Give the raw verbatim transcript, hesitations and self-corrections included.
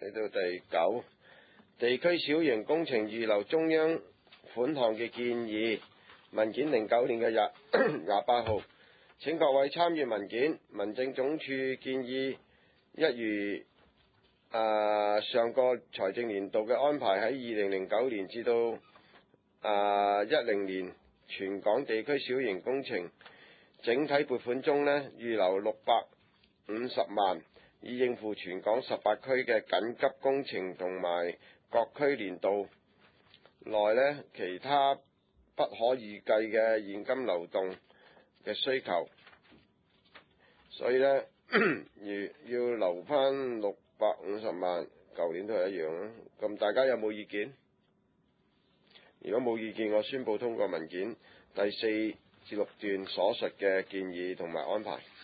嚟到第九，地區小型工程預留中央款項嘅建議文件，零九年嘅日廿八號，請各位參閱文件。民政總署建議一如啊上個財政年度嘅安排，喺二零零九年至到啊一零年全港地區小型工程整體撥款中呢，預留六百五十萬，以應付全港十八區嘅緊急工程同埋各區年度內呢其他不可預計嘅現金流動嘅需求，所以呢，要要留翻六百五十萬，舊年都係一樣啦。咁大家有冇意見？如果冇意見，我宣佈通過文件第四至六段所述嘅建議同埋安排。